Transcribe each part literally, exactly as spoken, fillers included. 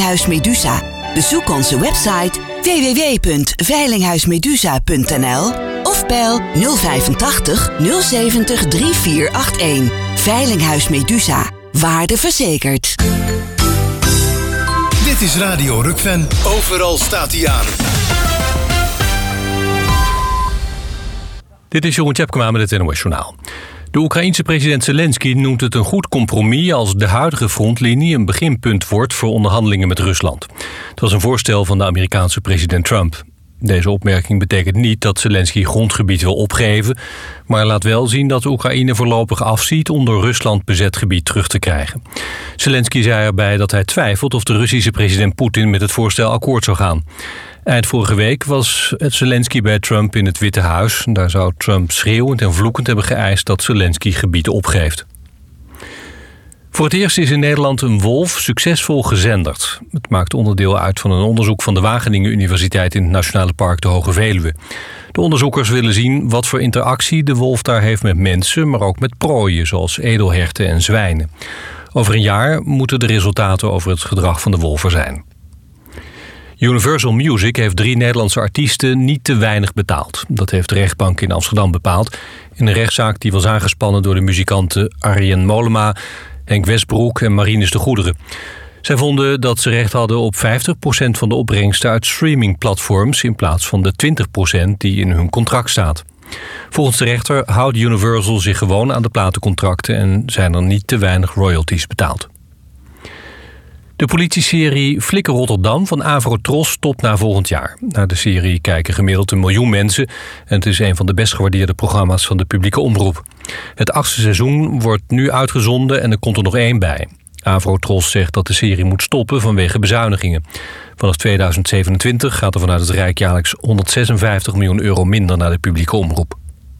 Veilinghuis Medusa. Bezoek onze website w w w punt veilinghuismedusa punt n l of bel nul vijfentachtig nul zeventig drie vier acht een. Veilinghuis Medusa. Waarde verzekerd. Dit is Radio Rukven. Overal staat hij aan. Dit is Jeroen Tjepkema met het N O S-journaal. De Oekraïense president Zelensky noemt het een goed compromis als de huidige frontlinie een beginpunt wordt voor onderhandelingen met Rusland. Dat was een voorstel van de Amerikaanse president Trump. Deze opmerking betekent niet dat Zelensky grondgebied wil opgeven, maar laat wel zien dat Oekraïne voorlopig afziet om door Rusland bezet gebied terug te krijgen. Zelensky zei erbij dat hij twijfelt of de Russische president Poetin met het voorstel akkoord zou gaan. Eind vorige week was Zelensky bij Trump in het Witte Huis. Daar zou Trump schreeuwend en vloekend hebben geëist dat Zelensky gebieden opgeeft. Voor het eerst is in Nederland een wolf succesvol gezenderd. Het maakt onderdeel uit van een onderzoek van de Wageningen Universiteit in het Nationale Park de Hoge Veluwe. De onderzoekers willen zien wat voor interactie de wolf daar heeft met mensen, maar ook met prooien zoals edelherten en zwijnen. Over een jaar moeten de resultaten over het gedrag van de wolf er zijn. Universal Music heeft drie Nederlandse artiesten niet te weinig betaald. Dat heeft de rechtbank in Amsterdam bepaald in een rechtszaak die was aangespannen door de muzikanten Arjen Mollema, Henk Westbroek en Marinus de Goederen. Zij vonden dat ze recht hadden op vijftig procent van de opbrengsten uit streamingplatforms in plaats van de twintig procent die in hun contract staat. Volgens de rechter houdt Universal zich gewoon aan de platencontracten en zijn er niet te weinig royalties betaald. De politieserie Flikker Rotterdam van Avrotros stopt na volgend jaar. Naar de serie kijken gemiddeld een miljoen mensen en het is een van de best gewaardeerde programma's van de publieke omroep. Het achtste seizoen wordt nu uitgezonden en er komt er nog één bij. Avrotros zegt dat de serie moet stoppen vanwege bezuinigingen. Vanaf tweeduizend zevenentwintig gaat er vanuit het Rijk jaarlijks honderdzesenvijftig miljoen euro minder naar de publieke omroep.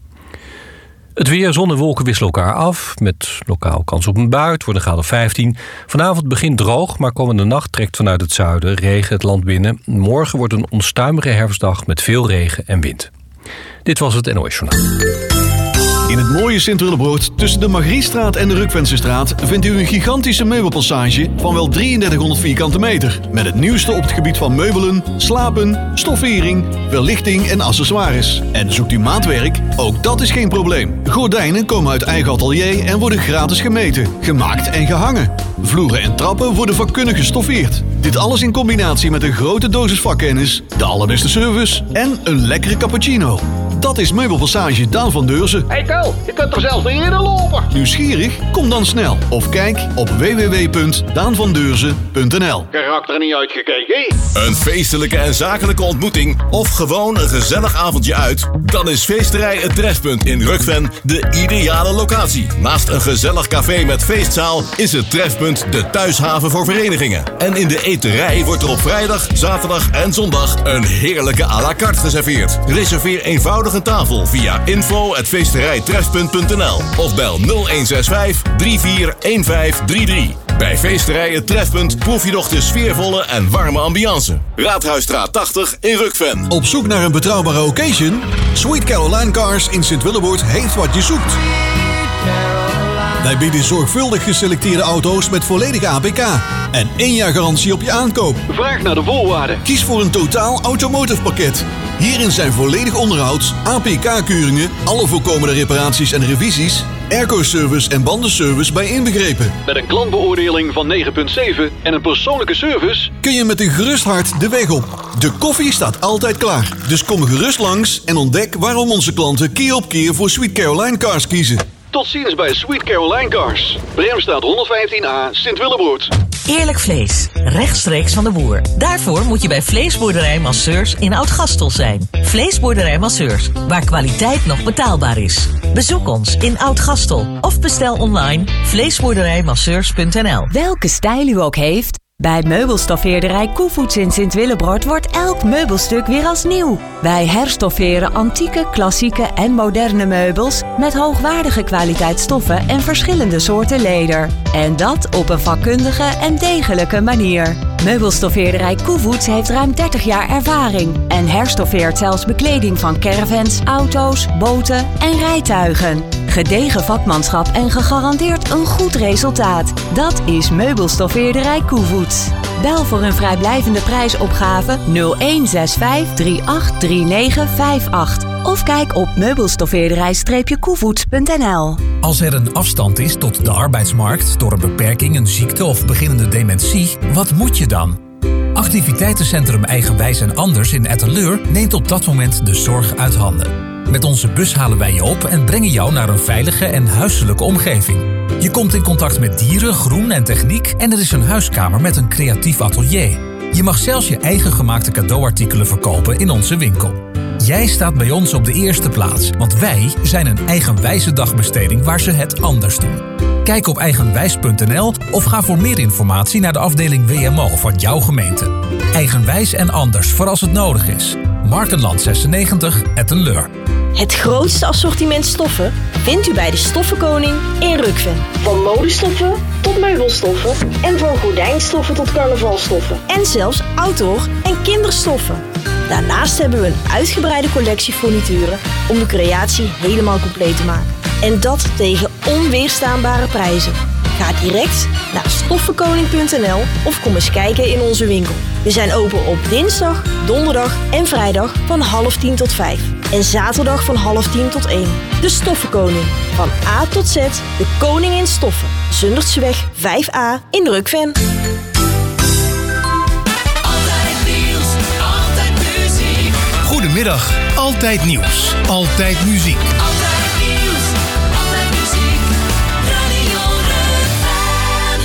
Het weer, zon en wolken wisselen elkaar af. Met lokaal kans op een bui. Het wordt een graad of vijftien. Vanavond begint droog, maar komende nacht trekt vanuit het zuiden regen het land binnen. Morgen wordt een onstuimige herfstdag met veel regen en wind. Dit was het N O S-journaal. In het mooie Sint-Willebroord tussen de Margriestraat en de Rukvensestraat vindt u een gigantische meubelpassage van wel drieëndertighonderd vierkante meter. Met het nieuwste op het gebied van meubelen, slapen, stoffering, verlichting en accessoires. En zoekt u maatwerk? Ook dat is geen probleem. Gordijnen komen uit eigen atelier en worden gratis gemeten, gemaakt en gehangen. Vloeren en trappen worden vakkundig gestoffeerd. Dit alles in combinatie met een grote dosis vakkennis, de allerbeste service en een lekkere cappuccino. Dat is Meubelpassage Daan van Deurzen. Hey Kel, je kunt er zelfs niet eerder lopen. Nieuwsgierig? Kom dan snel. Of kijk op w w w punt daan van deurzen punt n l. Geraakt er niet uitgekeken? Een feestelijke en zakelijke ontmoeting of gewoon een gezellig avondje uit? Dan is Feesterij Het Trefpunt in Rukven de ideale locatie. Naast een gezellig café met feestzaal is het Trefpunt de thuishaven voor verenigingen. En in de eterij wordt er op vrijdag, zaterdag en zondag een heerlijke à la carte geserveerd. Reserveer eenvoudig een tafel via info at feesterijtrefpunt punt n l of bel nul een zes vijf drie vier een vijf drie drie. Bij Feesterij Het Trefpunt proef je nog de sfeervolle en warme ambiance. Raadhuisstraat tachtig in Rukven. Op zoek naar een betrouwbare occasion? Sweet Caroline Cars in Sint-Willebroord heeft wat je zoekt. Wij bieden zorgvuldig geselecteerde auto's met volledige A P K en één jaar garantie op je aankoop. Vraag naar de voorwaarden. Kies voor een totaal automotive pakket. Hierin zijn volledig onderhoud, A P K-keuringen, alle voorkomende reparaties en revisies, airco-service en bandenservice bij inbegrepen. Met een klantbeoordeling van negen komma zeven en een persoonlijke service Kun je met een gerust hart de weg op. De koffie staat altijd klaar. Dus kom gerust langs en ontdek waarom onze klanten keer op keer voor Sweet Caroline Cars kiezen. Tot ziens bij Sweet Caroline Cars. Bremstraat honderdvijftien A, Sint-Willebroord. Eerlijk vlees, rechtstreeks van de boer. Daarvoor moet je bij Vleesboerderij Masseurs in Oud-Gastel zijn. Vleesboerderij Masseurs, waar kwaliteit nog betaalbaar is. Bezoek ons in Oud-Gastel of bestel online vleesboerderijmasseurs punt n l. Welke stijl u ook heeft, bij meubelstoffeerderij Koevoets in Sint-Willebroord wordt elk meubelstuk weer als nieuw. Wij herstofferen antieke, klassieke en moderne meubels met hoogwaardige kwaliteitsstoffen en verschillende soorten leder. En dat op een vakkundige en degelijke manier. Meubelstoffeerderij Koevoets heeft ruim dertig jaar ervaring en herstoffeert zelfs bekleding van caravans, auto's, boten en rijtuigen. Gedegen vakmanschap en gegarandeerd een goed resultaat. Dat is meubelstoffeerderij Koevoets. Bel voor een vrijblijvende prijsopgave nul een zes vijf drie acht drie negen vijf acht. Of kijk op meubelstoffeerderij koevoets punt n l. Als er een afstand is tot de arbeidsmarkt door een beperking, een ziekte of beginnende dementie, wat moet je dan? Activiteitencentrum Eigenwijs en Anders in Etteleur neemt op dat moment de zorg uit handen. Met onze bus halen wij je op en brengen jou naar een veilige en huiselijke omgeving. Je komt in contact met dieren, groen en techniek en er is een huiskamer met een creatief atelier. Je mag zelfs je eigen gemaakte cadeauartikelen verkopen in onze winkel. Jij staat bij ons op de eerste plaats, want wij zijn een eigenwijze dagbesteding waar ze het anders doen. Kijk op eigenwijs punt n l of ga voor meer informatie naar de afdeling W M O van jouw gemeente. Eigenwijs en Anders voor als het nodig is. Markenland zesennegentig, Etteleur. Het grootste assortiment stoffen vindt u bij de Stoffenkoning in Rukven. Van modestoffen tot meubelstoffen en van gordijnstoffen tot carnavalstoffen. En zelfs outdoor en kinderstoffen. Daarnaast hebben we een uitgebreide collectie furnituren om de creatie helemaal compleet te maken. En dat tegen onweerstaanbare prijzen. Ga direct naar stoffenkoning punt n l of kom eens kijken in onze winkel. We zijn open op dinsdag, donderdag en vrijdag van half tien tot vijf. En zaterdag van half tien tot één. De Stoffenkoning. Van A tot Z, de koning in stoffen. Zundertseweg vijf a in Rukven. Goedemiddag, Altijd Nieuws, Altijd Muziek. Altijd nieuws, altijd muziek, Radio Rukven.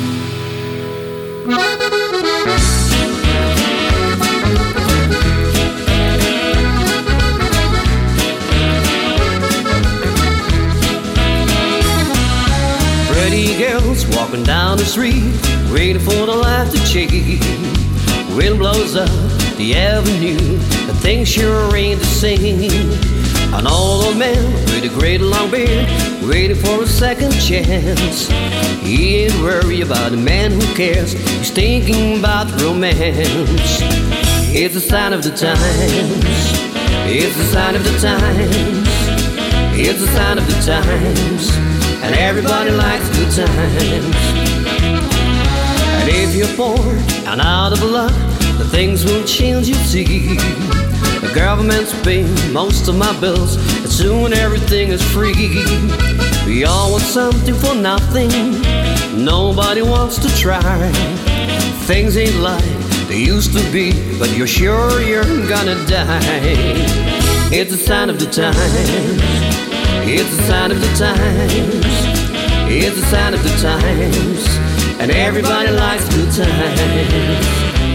Pretty girls walking down the street, waiting for the light to change. Wind blows up the avenue, the things sure ain't the same. An old man with a great long beard, waiting for a second chance. He ain't worried about the man who cares, he's thinking about romance. It's the sign of the times, it's the sign of the times, it's the sign of the times, and everybody likes good times. And if you're poor and out of luck, the things will change, you see. The government's paying most of my bills, and soon everything is free. We all want something for nothing, nobody wants to try. Things ain't like they used to be, but you're sure you're gonna die. It's a sign of the times, it's a sign of the times, it's a sign of the times, and everybody likes good times.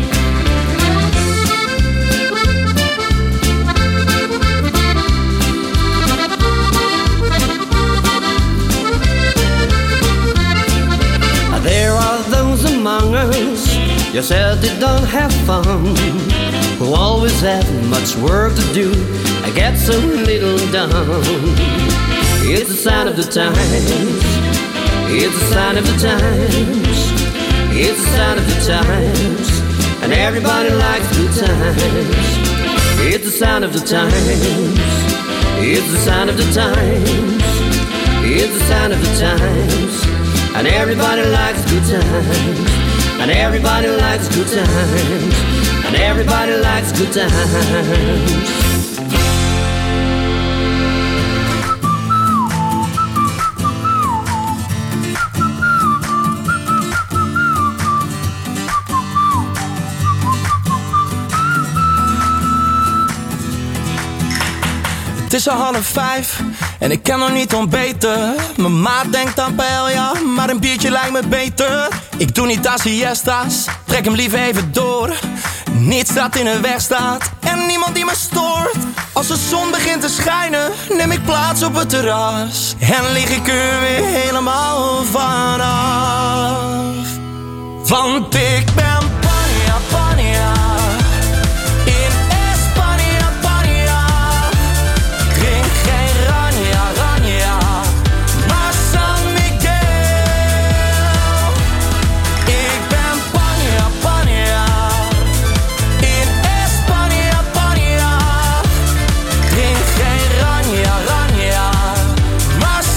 There are those among us, you said they don't have fun, who always have much work to do and get so little done. It's a sign of the times, it's a sign of the times, it's a sign of the times, and everybody likes good times. It's a sign of the times, it's a sign of the times, it's a sign of the times, and everybody likes good times, and everybody likes good times, and everybody likes good times. Het is al half vijf en ik kan nog niet ontbeten. Mijn maat denkt aan paella, maar een biertje lijkt me beter. Ik doe niet aan siesta's, trek hem liever even door. Niets dat in de weg staat en niemand die me stoort. Als de zon begint te schijnen, neem ik plaats op het terras. En lig ik er weer helemaal vanaf. Want ik ben Pania, Pania. Maar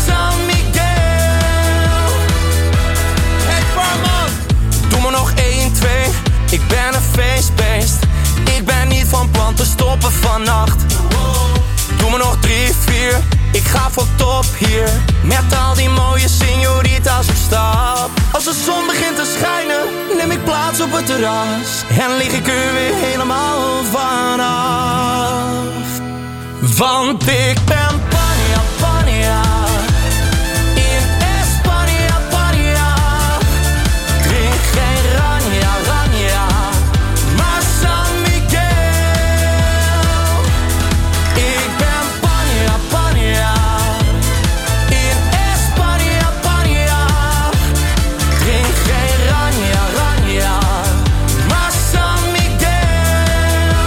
ben een feestbeest. Ik ben niet van plan te stoppen vannacht. Doe me nog drie, vier, ik ga voor top hier. Met al die mooie señoritas op stap. Als de zon begint te schijnen, neem ik plaats op het terras. En lig ik er weer helemaal vanaf. Want ik ben Pania, Pania. In Espanja, Pania. Drink geen ranja, ranja, maar San Miguel. Ik ben Pania, Pania. In Espanja, Pania. Drink geen ranja, ranja, maar San Miguel.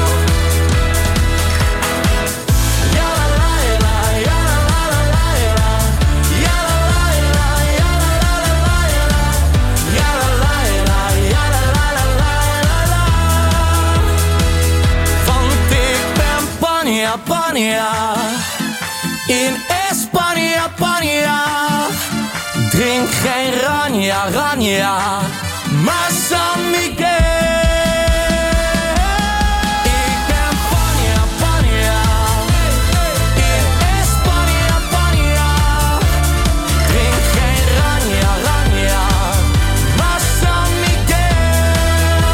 Ja la la la, ja la la la la, ja la la la, ja la la la la, ja la la la, ja la la la la. Want ik ben Pania, Pania. In Espanja, Pania. Drink geen ranja, ranja, maar San Miguel. Ik ben Pania, Pania. In Espanja, Pania. Drink geen ranja, ranja, maar San Miguel.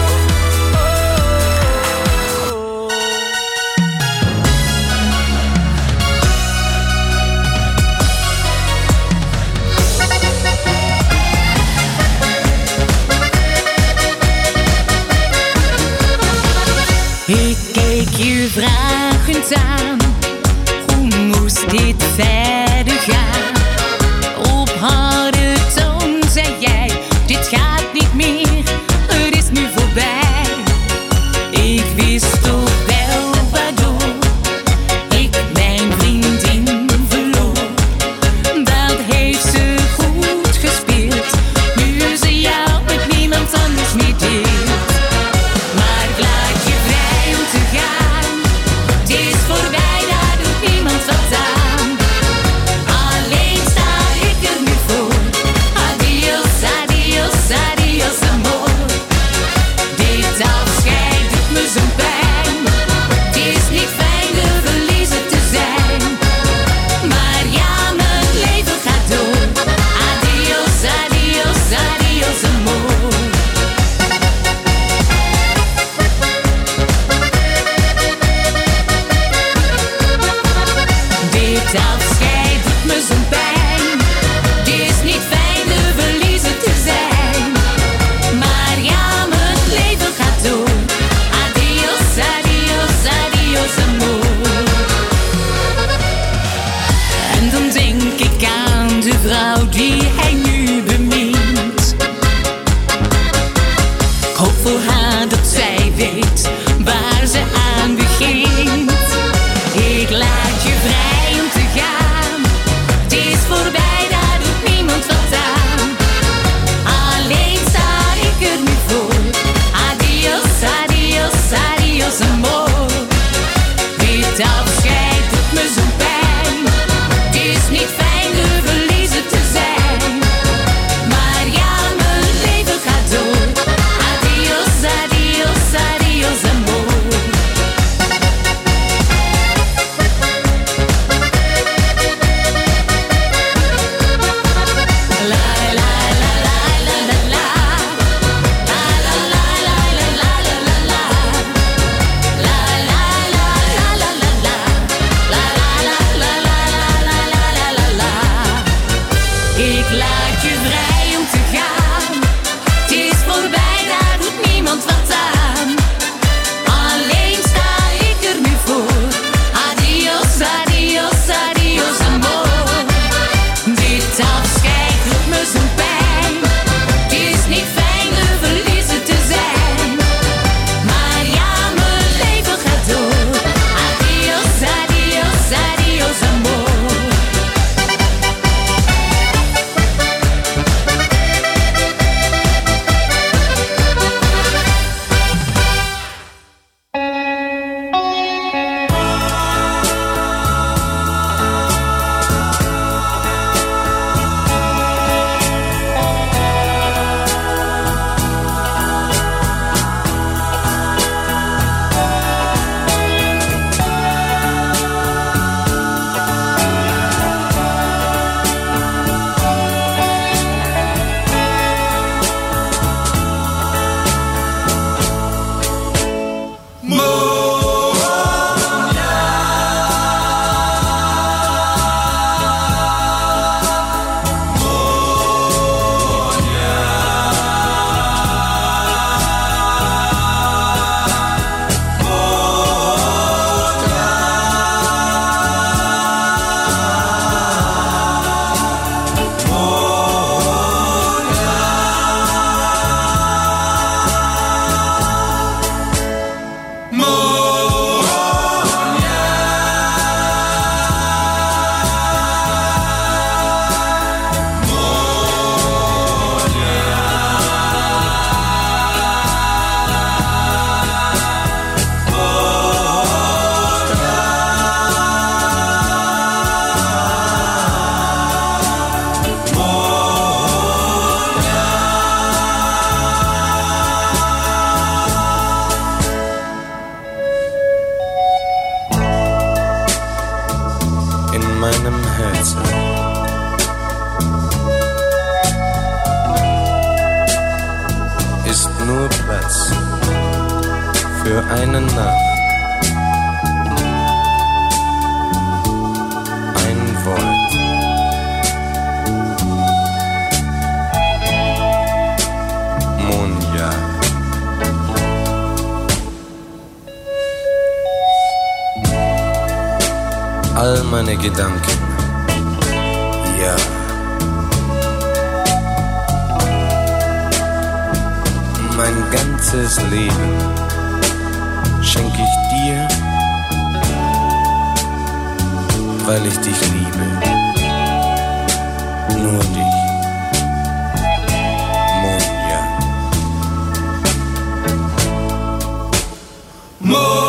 Ik keek je vragend aan, hoe moest dit verder gaan? Op harde toon zei jij, dit gaat niet meer, het is nu voorbij. Ik wist toch wel waardoor ik mijn vriendin verloor. Dat heeft ze goed gespeeld, nu ze jou met niemand anders meer deelt. Maar ik laat je vrij om te gaan. Het is voorbij, daar doet niemand wat aan. Alleen sta ik er nu voor. Adios, adios, adios amor. Dit afscheid doet me zo'n pijn. Het is niet fijn de verliezer te zijn. Maar ja, mijn leven gaat door. Adios, adios, adios amor. Dit afscheid doet me zo'n pijn. Het is niet fijn de verliezer te zijn. Maar ja, mijn leven gaat door. Adios, adios, adios amor. En dan denk ik aan de vrouw die hij nu bemint. Ik hoop voor haar dat zij weet waar ze aan begint. Ik laat je vrij om te gaan. Het is voorbij, daar doet niemand wat aan. Alleen sta ik er nu voor. Adios, adios, adios amor. Dit afscheid doet me zo'n pijn. Het is niet fijn de verliezer te zijn. Maar ja, mijn leven gaat door. Adios, adios, adios amor. Plätze. Ist nur Platz für einen Namen. Ein Wort. Monja. All meine Gedanken, ja. Mein ganzes Leben schenk ich dir, weil ich dich liebe. Nur dich, Monja. Monja.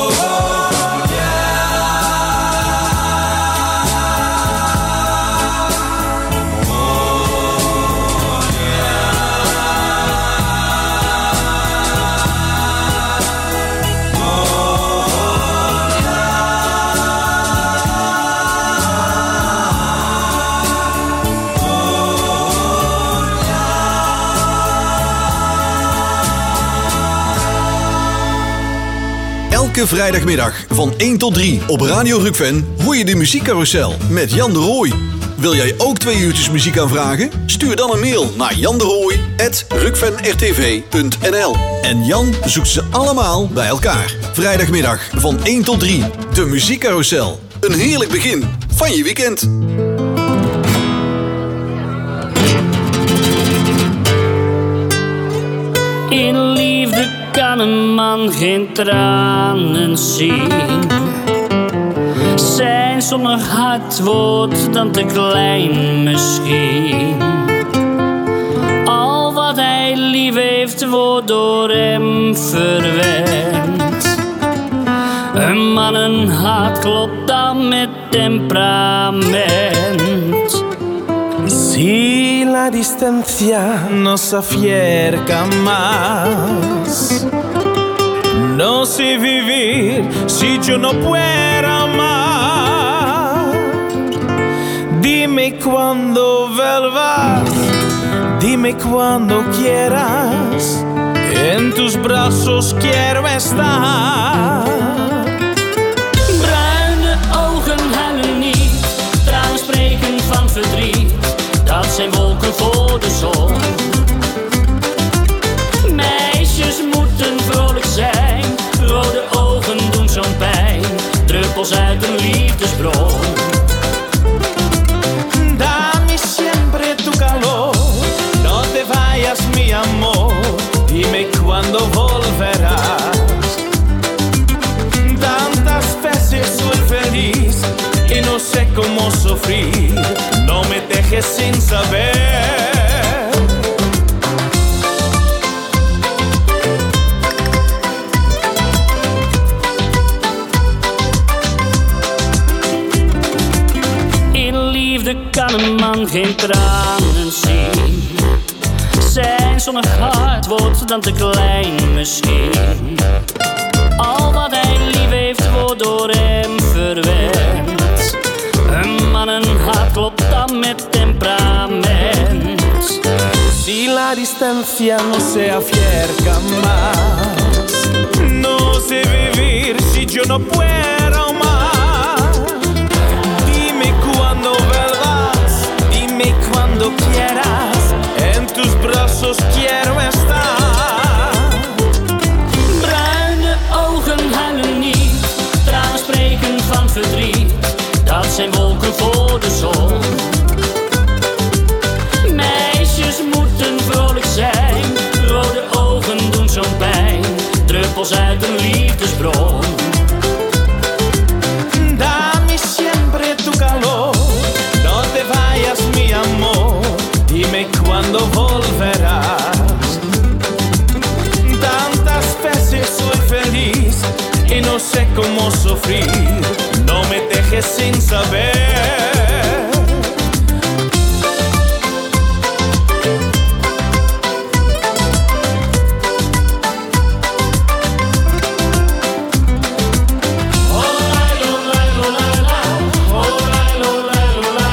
Elke vrijdagmiddag van één tot drie op Radio Rukven hoor je de muziekcarousel met Jan de Rooij. Wil jij ook twee uurtjes muziek aanvragen? Stuur dan een mail naar janderooij apenstaartje rukvenrtv punt n l. En Jan zoekt ze allemaal bij elkaar. Vrijdagmiddag van één tot drie. De muziekcarousel. Een heerlijk begin van je weekend. In liefde kan een man geen tranen zien. Zijn zonnig hart wordt dan te klein misschien. Al wat hij lief heeft wordt door hem verwend. Een mannenhart klopt dan met temperament. Si la distancia nos acerca más, no sé vivir si yo no puedo amar. Dime cuando vuelvas, dime cuando quieras, en tus brazos quiero estar. Bruine ogen huilen niet, tranen spreken van verdriet. Dat zijn wolken voor de zon. Meisjes moeten vrolijk zijn, rode ogen doen zo'n pijn. Druppels uit een liefdesbron. Dame siempre tu calor, no te vayas mi amor. Dime cuando volverás. Tantas veces soy feliz y no sé cómo sufrir. No me dejes sin saber. In liefde kan een man geen tranen zien. Zijn zonnig hart wordt dan te klein misschien. Al wat hij lief heeft wordt door hem verwend. Een mannenhart klopt dan met temperament. Si la distancia no se acerca más, no sé vivir si yo no puedo amar. Dime cuando vuelvas, dime cuando quieras, en tus brazos quiero estar. Bruine ogen huilen niet, tranen spreken van verdriet. Dat zijn wolken voor de zon. Meisjes moeten vrolijk zijn, rode ogen doen zo'n pijn. Druppels uit een liefdesbron. Dame siempre tu calor, no te vayas mi amor. Dime cuando volverás. Tantas veces soy feliz y no sé cómo sufrir. No me dejes sin saber. Oh, la, la, la, la, la. Oh, la, la, la, la, la.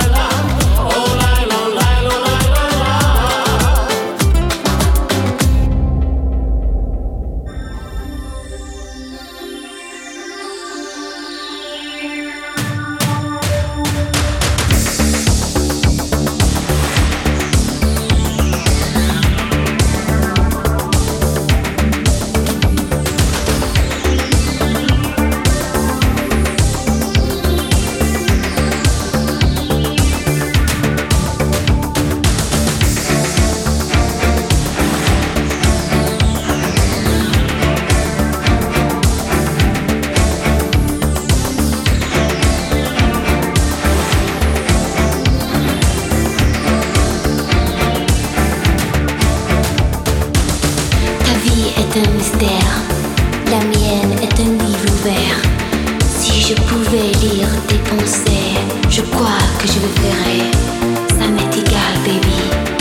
mystère. La mienne est un livre ouvert. Si je pouvais lire tes pensées, je crois que je le ferais. Ça m'est égal, baby.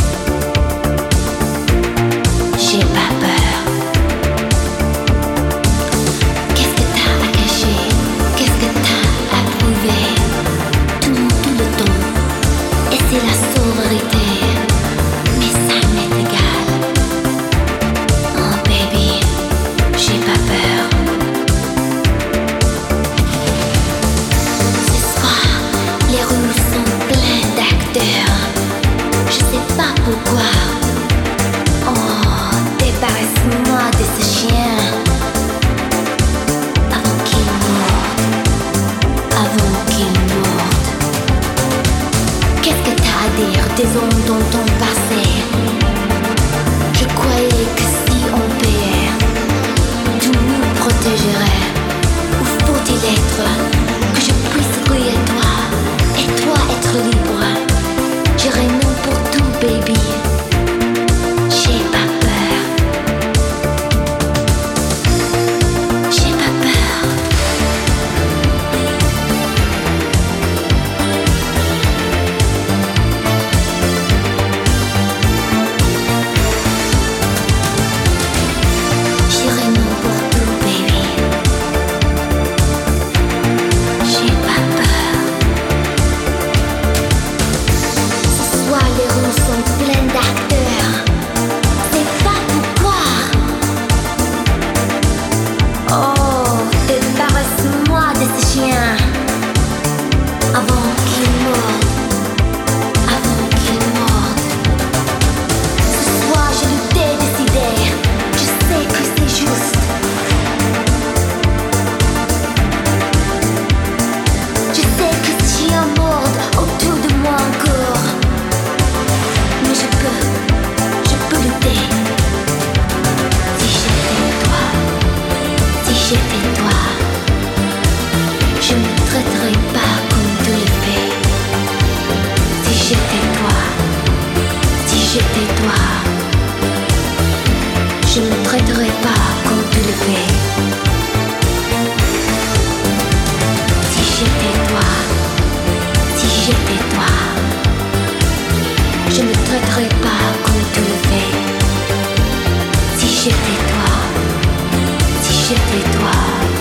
J'ai pas peur. Qu'est-ce que t'as à cacher? Qu'est-ce que t'as à prouver? Tout, tout le temps. Et c'est la sororité. Mais ça m'est égal. Oh baby, j'ai pas peur. Ce soir, les rues sont pleines d'acteurs. Je sais pas pourquoi. Oh, débarrasse-moi de ce chien. Avant qu'il morde. Avant qu'il morde. Qu'est-ce que t'as à dire des hommes dans ton passé? Je croyais que si on payait, tout nous protégerait. Où faut-il être que je puisse rire toi et toi être libre? J'irai n'importe où, baby. J'ai pas peur. J'ai pas peur. J'irai n'importe où, baby. J'ai pas peur. Ce soir, les rues sont pleines d'acteurs. C'est pas pourquoi. Oh, débarrasse-moi de ce chien. Avant qu'il morde. Avant qu'il morde. Ce soir, je l'ai décidé. Je sais que c'est juste. Je sais que ce chien morde autour de moi encore. Mais je peux, je peux lutter. Si j'étais toi, si j'étais toi, je ne traiterais pas comme tu le fais. Si j'étais toi, si j'étais toi, je ne traiterais pas comme tu le fais. Si j'étais toi, si j'étais toi, je ne traiterais pas comme tu le fais. Si j'étais toi, si j'étais toi,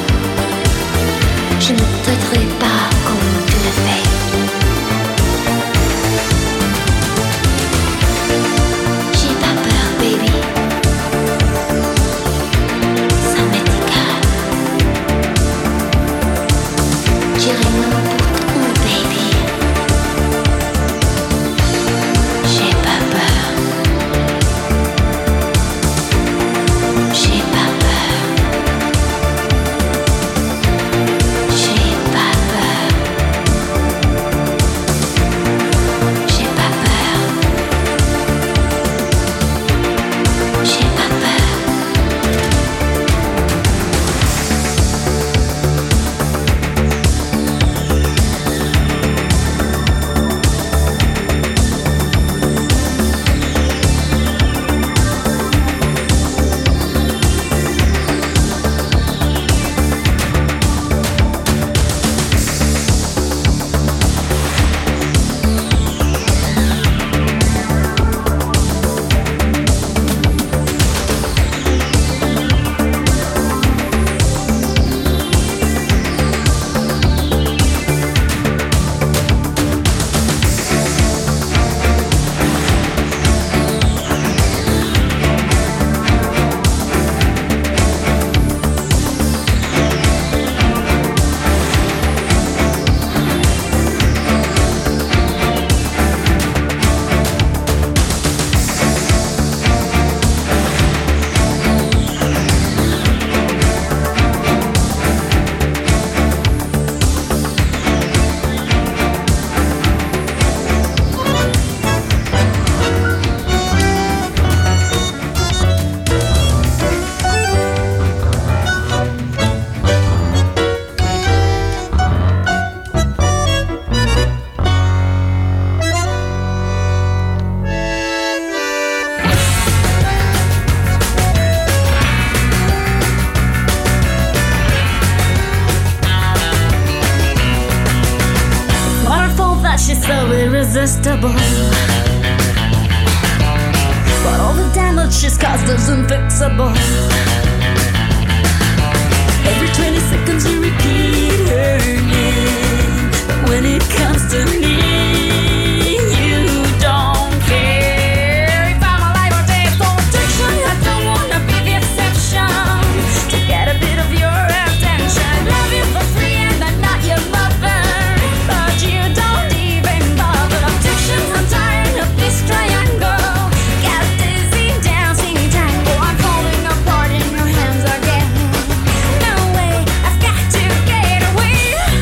je ne traiterais pas comme tu le fais. J'ai pas peur, baby. Ça m'est égal. J'irai n'importe où, baby. J'ai pas peur. J'ai pas peur. irresistible. But all the damage she's caused is unfixable. Every twenty seconds you repeat her name, but when it comes to me, you don't care. If I'm alive or dead, so addiction, I don't wanna be the exception. To get a bit of your attention, love you for free and I'm not your mother, but you don't even bother. Addiction, I'm tired of this triangle. Got dizzy dancing tango. I'm falling apart in your hands again. No way, I've got to get away.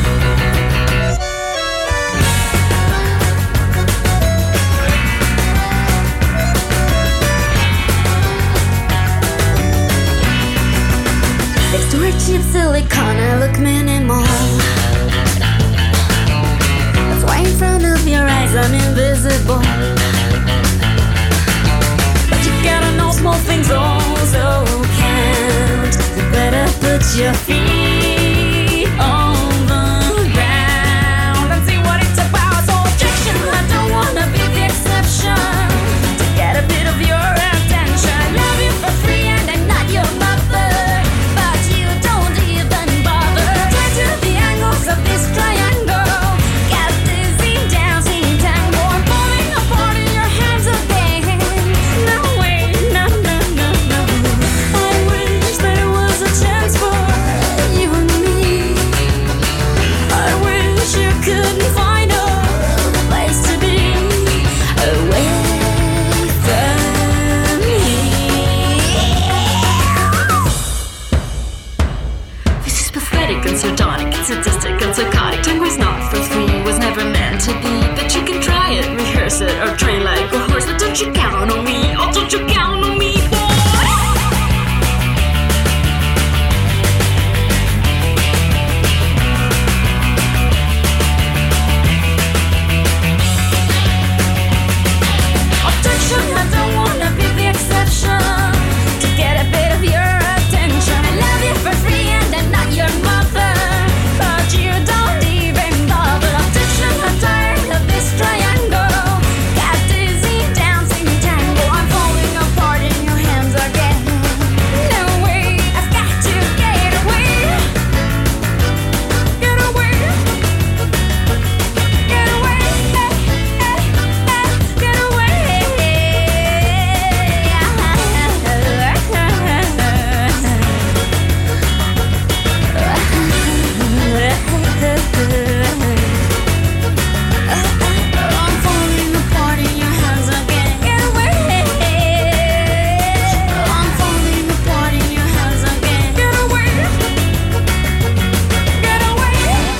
Next to her cheap silicone, I look minimal. That's why in front of your eyes I'm invisible. But you gotta know small things also count. You better put your feet on the ground and see what it's about. So objection, I don't wanna be the exception. To get a bit of your attention, love you for free and I'm not your mother, but you don't even bother. Try to the angles of this triangle. Got dizzy dancing tango. I'm falling apart in your hands again. No way, no, no, no, no. I wish there was a chance for you and me. I wish you couldn't find a place to be away from me. This is pathetic and sardonic, it's sadistic and psychotic. Tango's not for three, was never meant to be. But you can try it, rehearse it, or train like a horse. But don't you count on me, oh don't you count on me, boy. Objection, I don't wanna be the exception. To get a bit of your attention, I love you for free and I'm not your mother, but you don't even bother. Objection, I'm tired of this triangle. Got dizzy dancing tango. I'm falling apart in your hands again. No way, I've got to get away. Get away. Get away. Get away. I'm falling apart in your hands again. Get away. I'm falling apart in your hands again. Get away. Get away.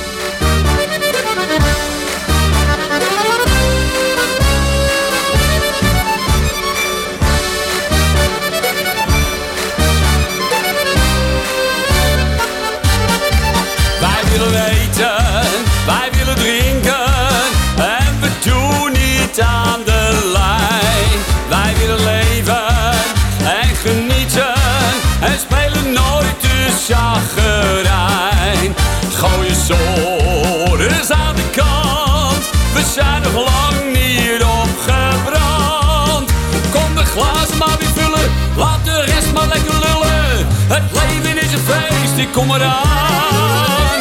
Wij willen eten, wij willen drinken en we doen niet aan de lijn. Wij willen leven en genieten en spelen nooit de chagrijn. Gooi je zores aan de kant, we zijn nog lang niet opgebrand. Kom de glazen maar weer vullen, laat de rest maar lekker lullen. Het leven is een feest, ik kom eraan.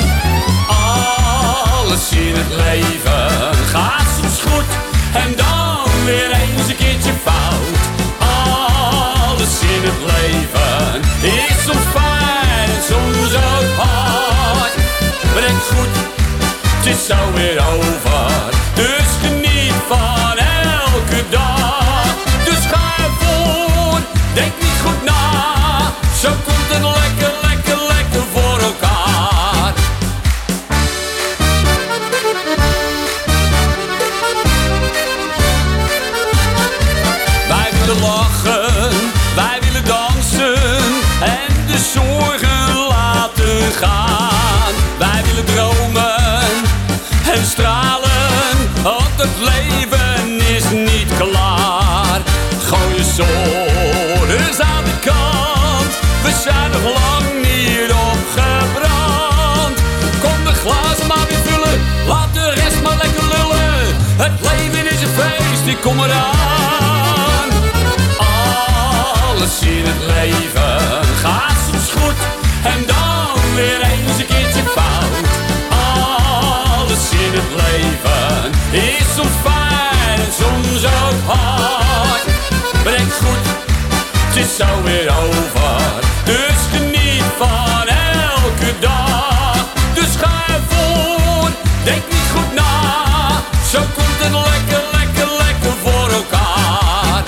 Alles in het leven gaat soms goed en dan weer eens een keertje fout. Alles in het leven is soms fijn en soms ook hard. Bedenk goed, het is zo weer over, dus geniet van elke dag. Dus ga ervoor, denk niet goed na, zo komt het lekker, lekker, lekker voor elkaar. Wij willen lachen, wij willen dansen en de zorgen laten gaan. Wij willen dromen en stralen, want het leven is niet klaar. Gooi je zores aan de kant, we zijn nog lang niet opgebrand. Kom de glazen maar weer vullen, laat de rest maar lekker lullen. Het leven die kom eraan. Alles in het leven gaat soms goed en dan weer eens een keertje fout. Alles in het leven is soms fijn en soms ook hard. Breng goed, het is zo weer over, dus geniet van elke dag. Dus ga ervoor, denk niet goed na, zo komt het lekker, lekker, lekker voor elkaar.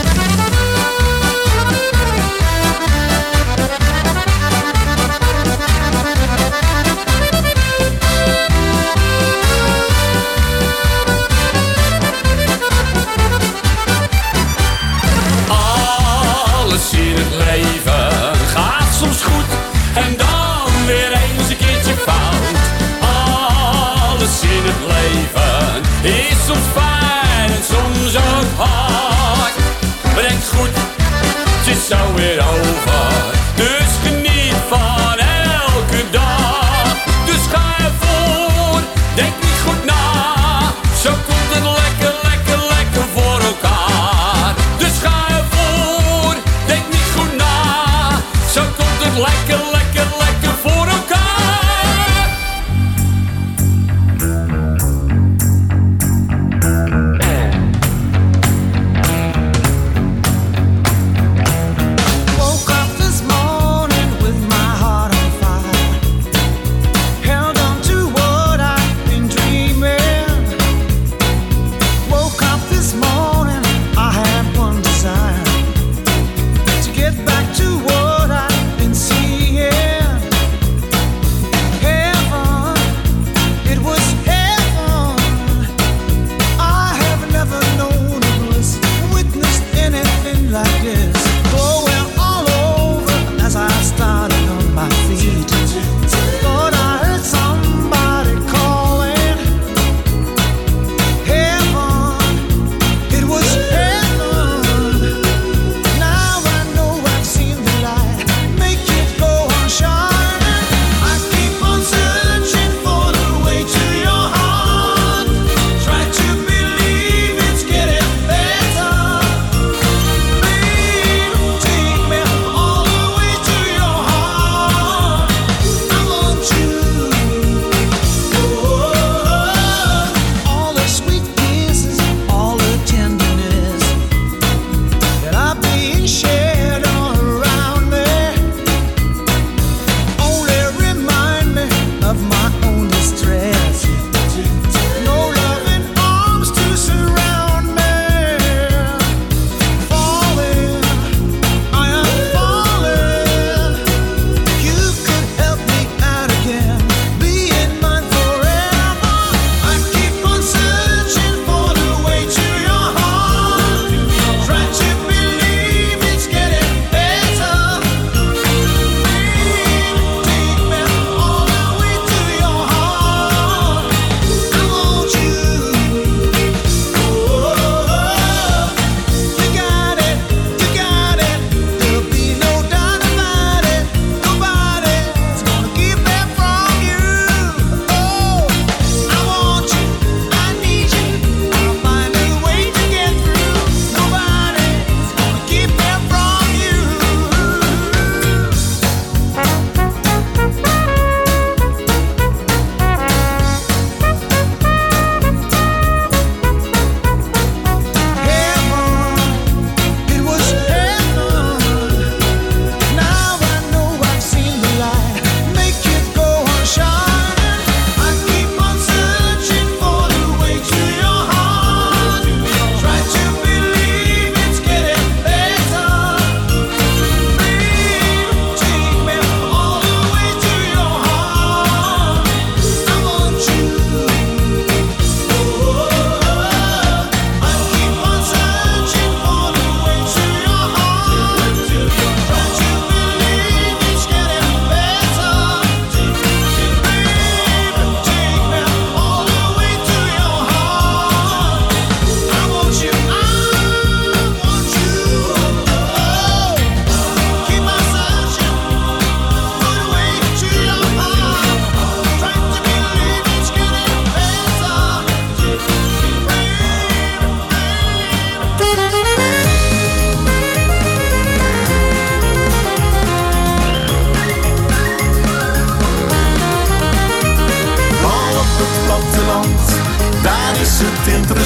Alles in het leven gaat soms goed en dan weer eens een keertje fout. Alles in het leven is soms fijn en soms ook hard. Breng goed, het is zo weer over, dus geniet van elke dag. Dus ga ervoor, denk niet goed na, zo komt het lekker, lekker, lekker voor elkaar. Dus ga ervoor, denk niet goed na, zo komt het lekker, lekker, lekker voor elkaar.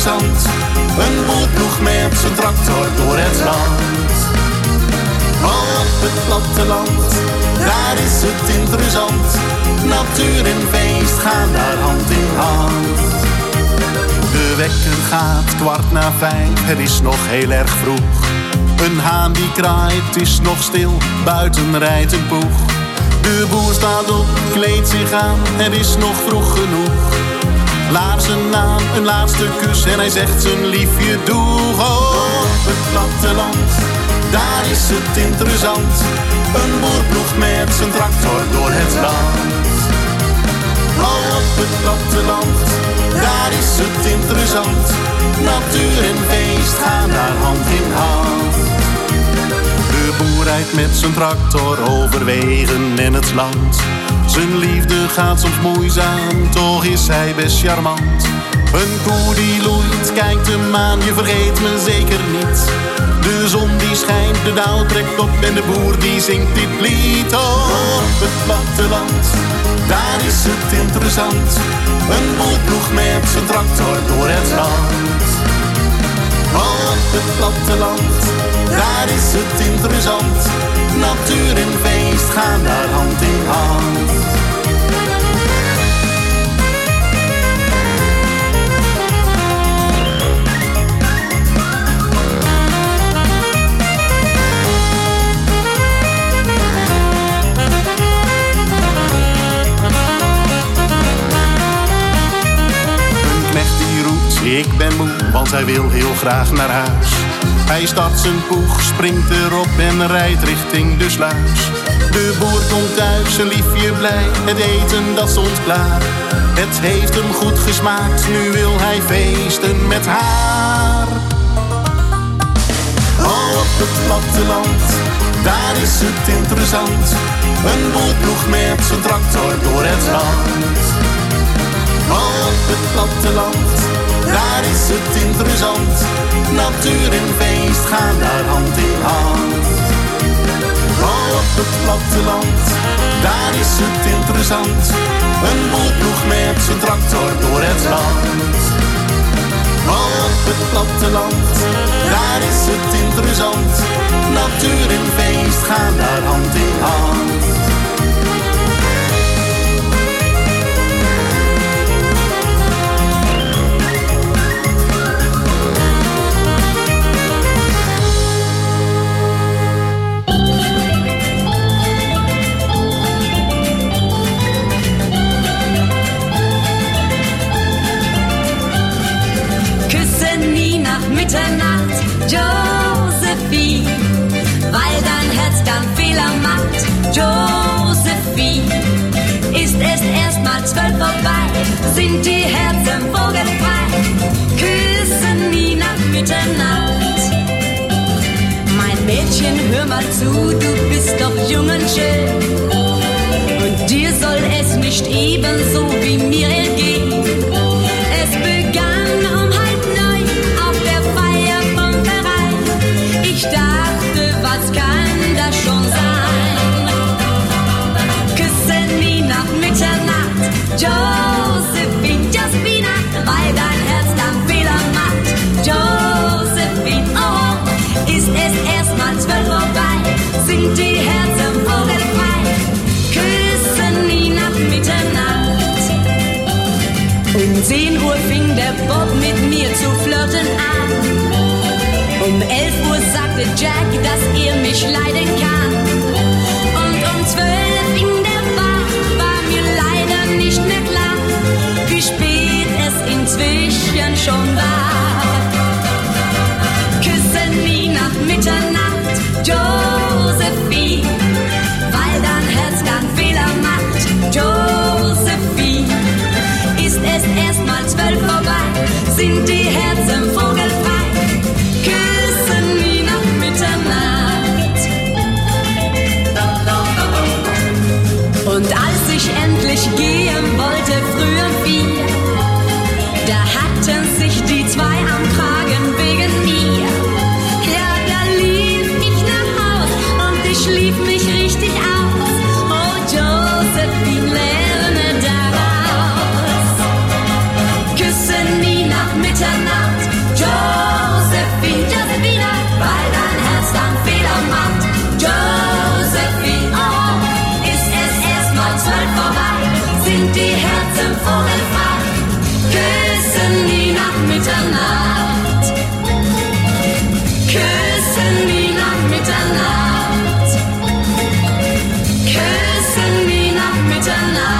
interessant. Een boerploeg met zijn tractor door het land. Op het platteland, daar is het interessant. Natuur en feest gaan daar hand in hand. De wekker gaat kwart na vijf, het is nog heel erg vroeg. Een haan die kraait, het is nog stil, buiten rijdt een poeg. De boer staat op, kleedt zich aan, het is nog vroeg genoeg. Laarzen aan, een laatste kus en hij zegt zijn liefje doeg. Op het platteland, daar is het interessant. Een boerploeg met zijn tractor door het land. Op het platteland, daar is het interessant. Natuur en feest gaan daar hand in hand. De boer rijdt met zijn tractor over wegen en het land. Zijn liefde gaat soms moeizaam, toch is hij best charmant. Een koe die loeit, kijkt hem aan, je vergeet me zeker niet. De zon die schijnt, de dauw trekt op en de boer die zingt dit lied. Op het platteland, daar is het interessant. Een boerploeg met zijn tractor door het land. Op het platteland, daar is het interessant. Natuur en feest gaan daar hand in hand. Ik ben moe, want hij wil heel graag naar huis. Hij start zijn poeg, springt erop en rijdt richting de sluis. De boer komt thuis, zijn liefje blij, het eten dat stond klaar. Het heeft hem goed gesmaakt, nu wil hij feesten met haar. Oh, op het platteland, daar is het interessant. Een boerploeg met zijn tractor door het land. Oh, op het platteland, daar is het interessant. Natuur en feest gaan daar hand in hand. Oh, op het platteland, daar is het interessant. Een boerploeg met zijn tractor door het land. Oh, op het platteland, daar is het interessant. Natuur en feest gaan daar hand in hand. Mitternacht, Josephine, weil dein Herz dann Fehler macht. Josephine, ist es erst mal zwölf vorbei, sind die Herzen vogelfrei. Küssen nie nach Mitternacht. Mein Mädchen, hör mal zu, du bist doch jung und schön. Und dir soll es nicht ebenso wie mir ergehen. Es begann um halb neun auf der Feier vom Verein. Ich dachte, was kann das schon sein? Küsse nie nach Mitternacht, Josephine, Josephine, weil dein Herz dann Fehler macht. Josephine, oh, ist es erst mal zwölf vorbei, sind die Herzen vogelfrei. Küsse nie nach Mitternacht. Um zehn Uhr fing der Bob mit mir zu flirten an. Um elf Uhr sagte Jack, dass er mich leiden kann. Und um zwölf in der Bar war mir leider nicht mehr klar, wie spät es inzwischen schon war. Küsse nie nach Mitternacht, Josephine, weil dein Herz dann Fehler macht. Josephine, ist es erst mal zwölf vorbei, sind die Herzen vogelfrei. Küsse nie nach Mitternacht. Und als ich endlich gehen wollte, früh um vier, da hatten sich die zwei am Kragen wegen mir. Ja, da lief ich nach Haus und ich schlief mich richtig aus. Oh, Josephine, lerne daraus. Küsse nie nach Mitternacht, sind die Herzen voller Fahrt, küssen die nach Mitternacht, küssen die nach Mitternacht, küssen die nach Mitternacht.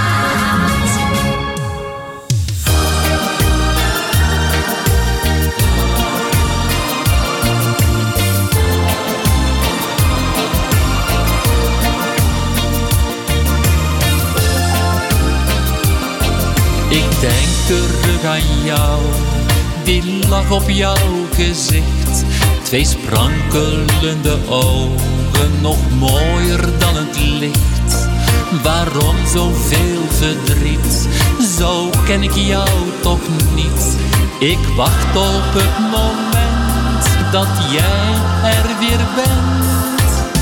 Ik denk terug aan jou, die lach op jouw gezicht. Twee sprankelende ogen, nog mooier dan het licht. Waarom zoveel verdriet, zo ken ik jou toch niet. Ik wacht op het moment dat jij er weer bent.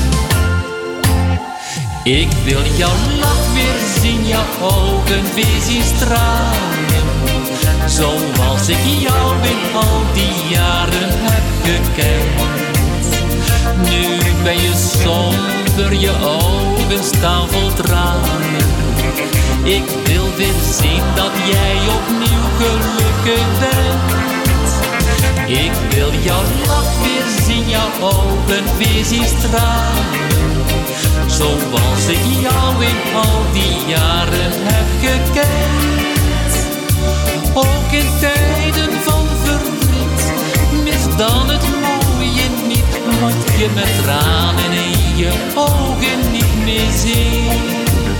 Ik wil jouw lach weer zien, jouw ogen weer zien stralen. Zoals ik jou in al die jaren heb gekend. Nu ben je somber, je ogen staan vol tranen. Ik wil weer zien dat jij opnieuw gelukkig bent. Ik wil jouw lach weer zien, jouw ogen weer zien stralen. Zoals ik jou in al die jaren heb gekend. Ook in tijden van verdriet, mis dan het mooie niet. Wat je met tranen in je ogen niet meer ziet.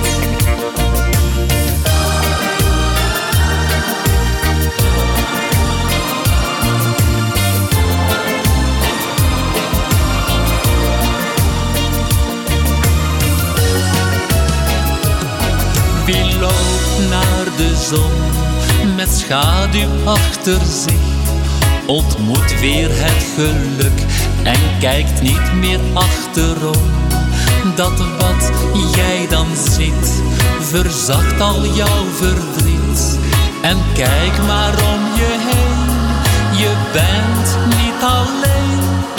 Wie loopt naar de zon met schaduw achter zich, ontmoet weer het geluk en kijkt niet meer achterom. Dat wat jij dan ziet, verzacht al jouw verdriet. En kijk maar om je heen, je bent niet alleen.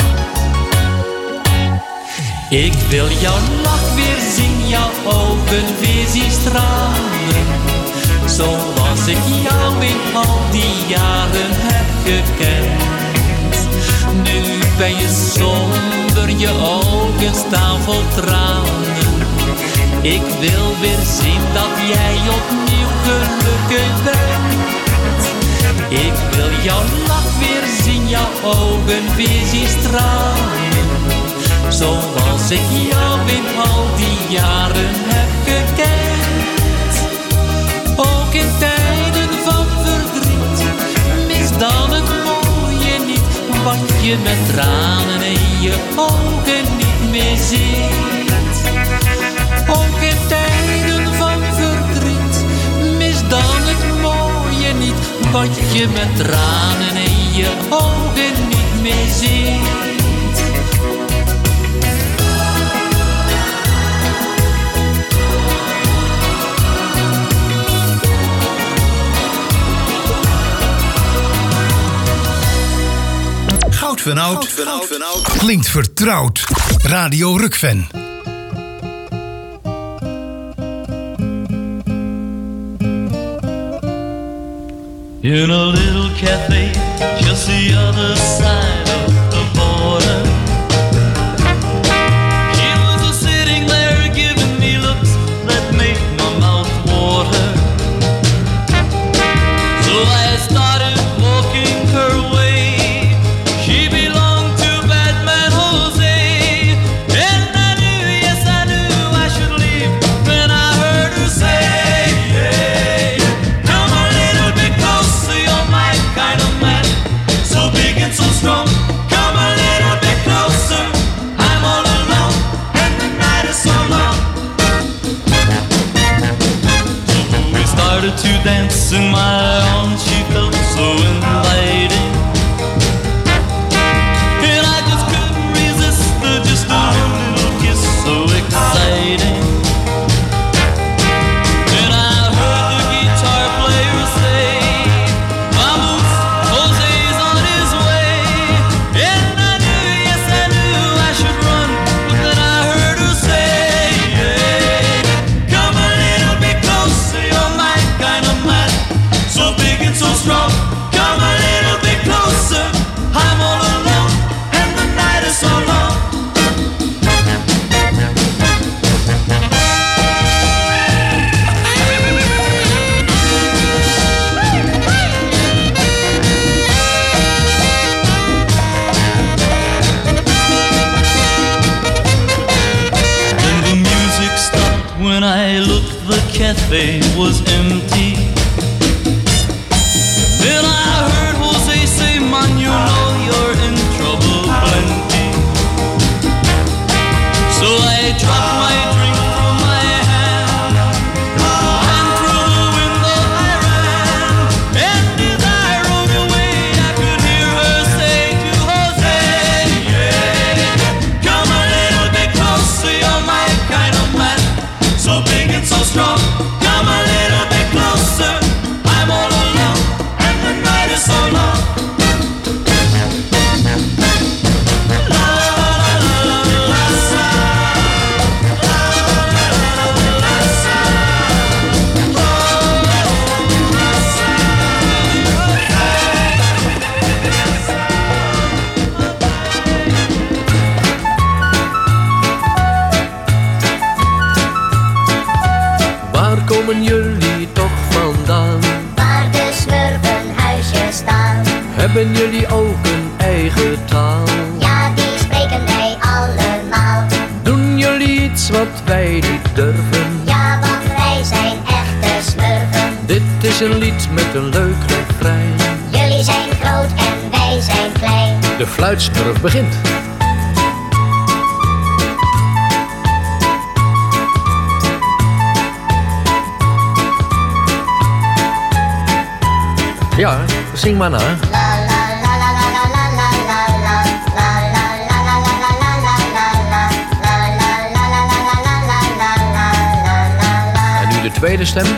Ik wil jouw lach weer zien, jouw ogen weer zien stralen. Zoals ik jou in al die jaren heb gekend. Nu ben je somber, je ogen staan vol tranen. Ik wil weer zien dat jij opnieuw gelukkig bent. Ik wil jouw lach weer zien, jouw ogen weer zien stralen. Zoals ik jou in al die jaren heb gekend. Ook in tijden van verdriet, mis dan het mooie niet. Wat je met tranen in je ogen niet meer ziet. Ook in tijden van verdriet, mis dan het mooie niet. Wat je met tranen in je ogen niet meer ziet. Goud van Oud klinkt vertrouwd. Radio Rukven. In a little cafe just the other side of the border, she was a sitting there giving me looks that made my mouth water. So I started walking her way. To dance in my arms, she felt so inviting, and I just couldn't resist her, just a little kiss so exciting. And I heard the guitar player say, "Vamos, Jose's on his way." And I knew, yes I knew I should run, but then I heard her say, "Come a little bit closer." When I looked, the cafe was empty. Then I heard Jose say, man, you know you're in trouble plenty. So I dropped my drink from my hand and through the window I ran. And as I rode away, I could hear her say to Jose, yeah, come a little bit closer, you're my kind of man, so big and so strong. Come a little bit closer, I'm all alone, and the night is so long. Waar komen jullie toch vandaan? Waar de smurfenhuisjes staan. Hebben jullie ook een eigen taal? Ja, die spreken wij allemaal. Doen jullie iets wat wij niet durven? Ja, want wij zijn echte smurfen. Dit is een lied met een leuk refrein. Jullie zijn groot en wij zijn klein. De fluitsmurf begint. Ja, zing maar na. En nu de tweede stem.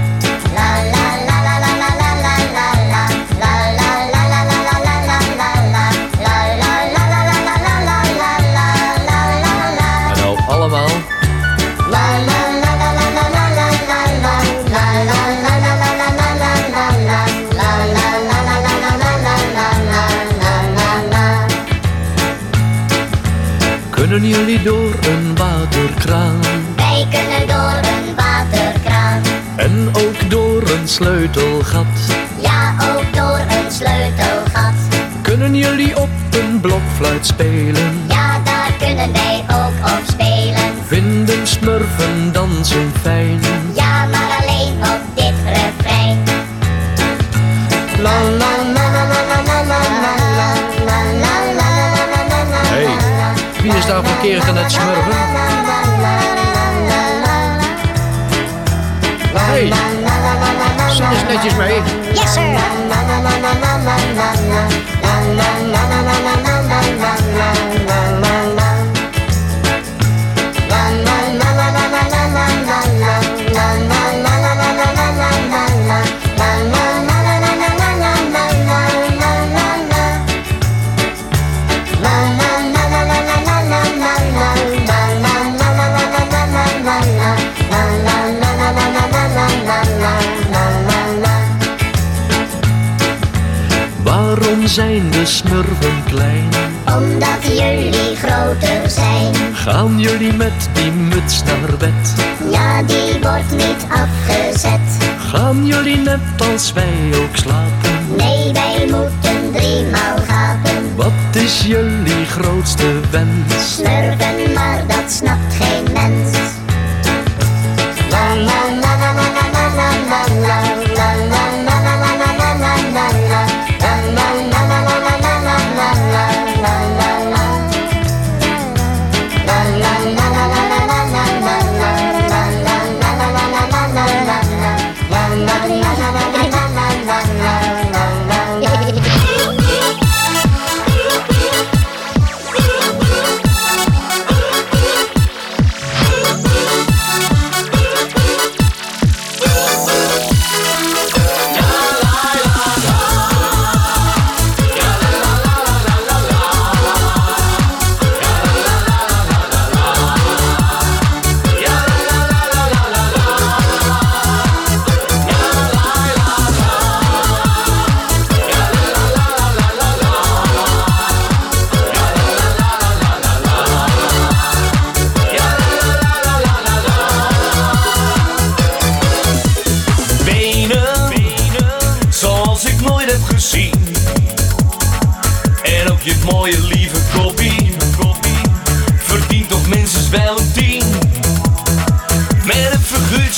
En nou allemaal. Kunnen jullie door een waterkraan? Wij kunnen door een waterkraan. En ook door een sleutelgat. Ja, ook door een sleutelgat. Kunnen jullie op een blokfluit spelen? Ja, daar kunnen wij ook op spelen. Vinden smurfen dansen fijn? Ja, maar alleen op dit refrein. La la la la la la la la. Hey, wie is daar verkeerd aan het smurfen? Hey, zing eens netjes mee. Yes, sir. Waarom zijn de smurfen klein? Omdat jullie groter zijn. Gaan jullie met die muts naar bed? Ja, die wordt niet afgezet. Gaan jullie net als wij ook slapen? Nee, wij moeten driemaal gapen. Wat is jullie grootste wens? Smurfen, maar dat snapt geen mens. La la la la la la la la la la la la la la la la la la la. mooie lieve koppie verdient toch minstens wel een tien. Met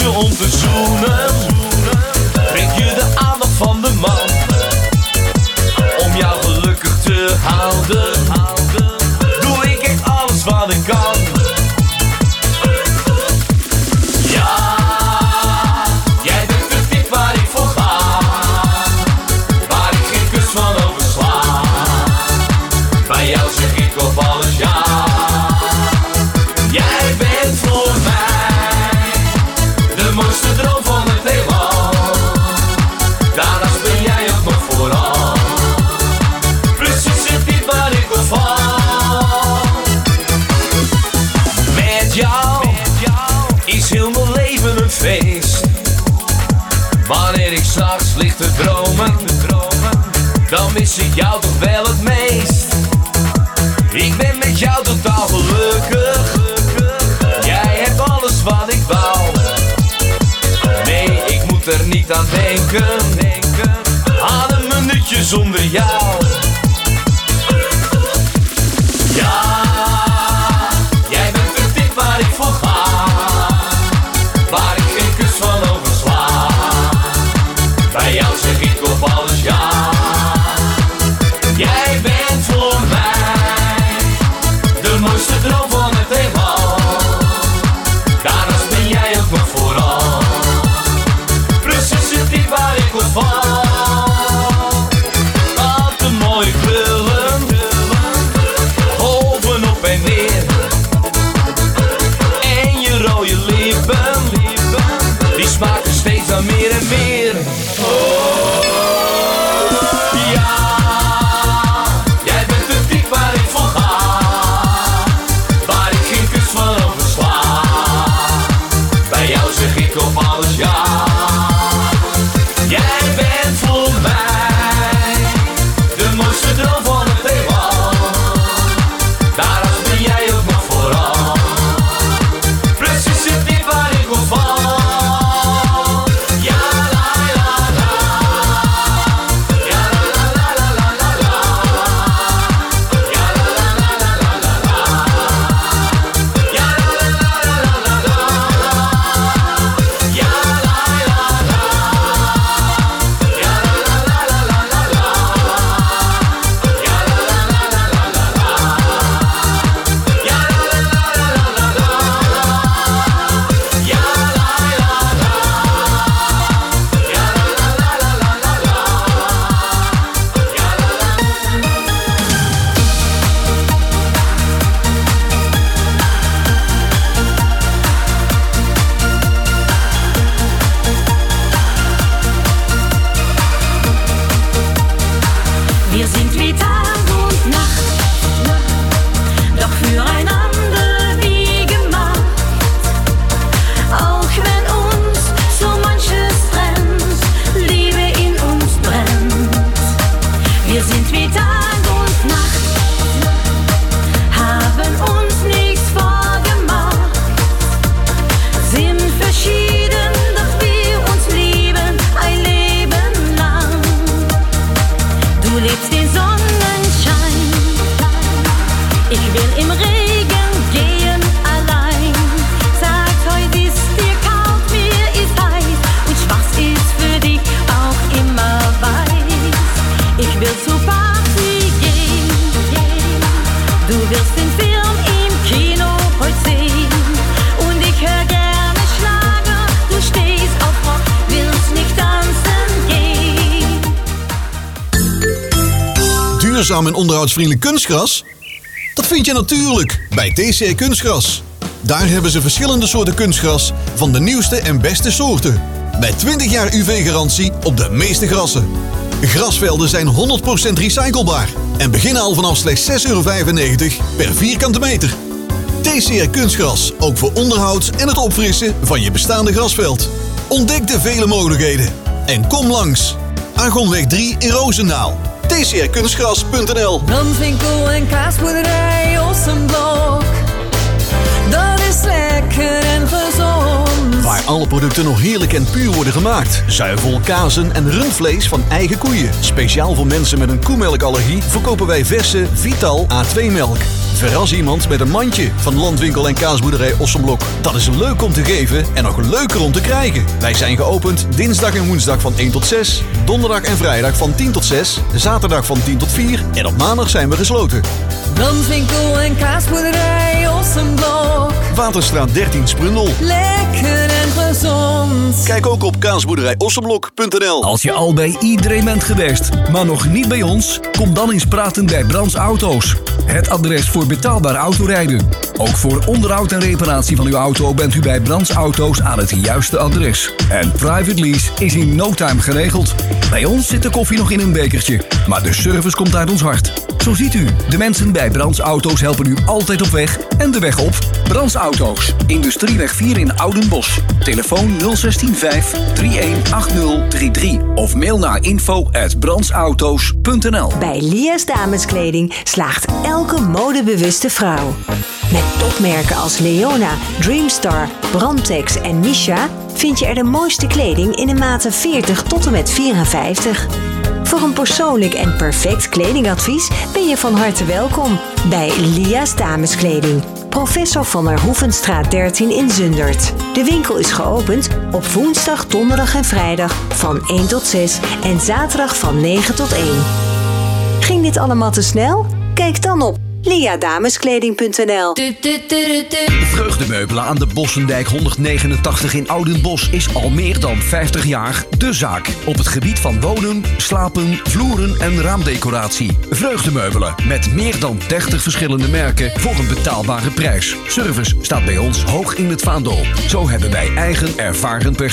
ze om te zoenen. Trek je de aandacht van de man. Om jou gelukkig te houden, doe ik echt alles wat ik kan. Wanneer ik s'nachts lig te dromen, dan mis ik jou toch wel het meest. Ik ben met jou totaal gelukkig. Jij hebt alles wat ik wou. Nee, ik moet er niet aan denken. Aan een minuutje zonder jou. Ja, jij bent de tip waar ik voor ga. Waar ik geen kus van oversla. Bij jou zeg ik op alles ja. Jij bent voor mij de mooiste droom van het heelal. Daarnaast ben jij ook nog vooral. Precies het type waar ik op val. Had de mooie krullen, golven op en neer. En je rode lippen, die smaken steeds aan meer en meer. Oh, ja, jij bent de type waar ik voor ga. Waar ik geen kus van oversla. Bij jou zeg ik op alles ja. Jij bent voor mij de mooiste droom van het heelal. Daarnaast ben jij ook nog vooral. Precies het type waar ik op val. Wir sind wie Tag und Nacht, doch füreinander wie gemacht. Auch wenn uns so manches trennt, Liebe in uns brennt. Wir sind wie Tag und Nacht, haben uns nichts vorgemacht, sind verschieden, doch wir uns lieben ein Leben lang. Du lebst den Sonnenschein, ich will im Regen gehen allein. Sagt, heute ist dir kalt, mir ist heiß und schwarz ist für dich auch immer weiß. Ich will zur Party gehen, du wirst den Film im Kino heute sehen. Und ich hör gerne Schlager, du stehst auf Rock, willst nicht tanzen gehen. Duurzaam en onderhoudsvriendelijk kunstgras? Dat vind je natuurlijk bij T C R Kunstgras. Daar hebben ze verschillende soorten kunstgras van de nieuwste en beste soorten. Met twintig jaar U V-garantie op de meeste grassen. Grasvelden zijn honderd procent recyclebaar en beginnen al vanaf slechts zes euro vijfennegentig per vierkante meter. T C R Kunstgras, ook voor onderhoud en het opfrissen van je bestaande grasveld. Ontdek de vele mogelijkheden en kom langs. Argonweg drie in Roosendaal. T C R kunstgras punt n l. Brandwinkel en kaasboerderij Ossenblok. Dat is lekker en gezond. Waar alle producten nog heerlijk en puur worden gemaakt. Zuivel, kazen en rundvlees van eigen koeien. Speciaal voor mensen met een koemelkallergie verkopen wij verse Vital A twee melk. Verras iemand met een mandje van Landwinkel en Kaasboerderij Ossenblok. Dat is leuk om te geven en nog leuker om te krijgen. Wij zijn geopend dinsdag en woensdag van één tot zes, donderdag en vrijdag van tien tot zes, zaterdag van tien tot vier en op maandag zijn we gesloten. Landwinkel en Kaasboerderij Ossenblok. Waterstraat dertien Sprundel. Lekker en gezond. Kijk ook op kaasboerderij ossenblok punt n l. Als je al bij iedereen bent geweest, maar nog niet bij ons, kom dan eens praten bij Brands Auto's. Het adres voor betaalbaar autorijden. Ook voor onderhoud en reparatie van uw auto bent u bij Brands Auto's aan het juiste adres. En private lease is in no time geregeld. Bij ons zit de koffie nog in een bekertje, maar de service komt uit ons hart. Zo ziet u, de mensen bij Brands Auto's helpen u altijd op weg en de weg op. Brands Auto's, Industrieweg vier in Oudenbosch. Telefoon nul zes vijf drie een acht nul drie drie of mail naar info at brandsauto's punt n l. Bij Lia's Dameskleding slaagt elke modebewuste vrouw. Met topmerken als Leona, Dreamstar, Brandtex en Misha vind je er de mooiste kleding in de maten veertig tot en met vierenvijftig. Voor een persoonlijk en perfect kledingadvies ben je van harte welkom bij Lia's Dameskleding. Professor van der Hoevenstraat dertien in Zundert. De winkel is geopend op woensdag, donderdag en vrijdag van één tot zes en zaterdag van negen tot één. Ging dit allemaal te snel? Kijk dan op lia dameskleding punt n l. Vreugdemeubelen aan de Bossendijk honderdnegenentachtig in Oudenbosch is al meer dan vijftig jaar de zaak. Op het gebied van wonen, slapen, vloeren en raamdecoratie. Vreugdemeubelen met meer dan dertig verschillende merken voor een betaalbare prijs. Service staat bij ons hoog in het vaandel. Zo hebben wij eigen ervaren personeel